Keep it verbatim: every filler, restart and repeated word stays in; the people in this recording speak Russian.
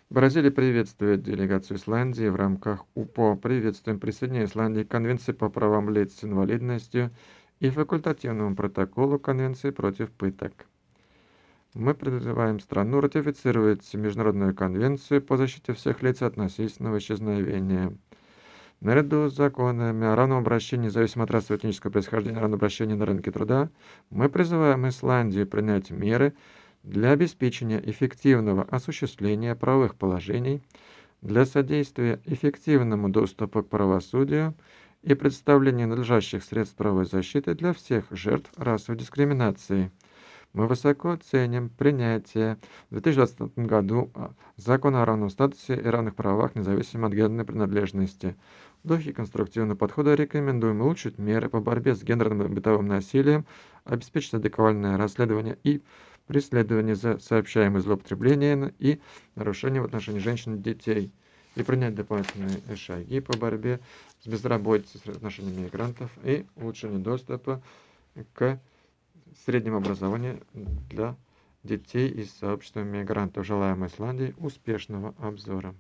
Бразилия приветствует делегацию Исландии в рамках УПО. Приветствуем присоединение Исландии к Конвенции по правам лиц с инвалидностью и факультативному протоколу Конвенции против пыток. Мы призываем страну ратифицировать Международную конвенцию по защите всех лиц от насильственного исчезновения. Наряду с законами о равном обращении, независимо от расового и этнического происхождения, равном обращении на рынке труда, мы призываем Исландию принять меры для обеспечения эффективного осуществления правовых положений, для содействия эффективному доступу к правосудию и предоставления надлежащих средств правовой защиты для всех жертв расовой дискриминации. Мы высоко ценим принятие в две тысячи двадцатом году Закона о равном статусе и равных правах, независимо от гендерной принадлежности. В духе конструктивного подхода рекомендуем улучшить меры по борьбе с гендерным и бытовым насилием, обеспечить адекватное расследование и преследование за сообщаемые злоупотребления и нарушения в отношении женщин и детей, и принять дополнительные шаги по борьбе с безработицей в отношении мигрантов и улучшению доступа к среднему образованию для детей из сообщества мигрантов. Желаем Исландии успешного обзора.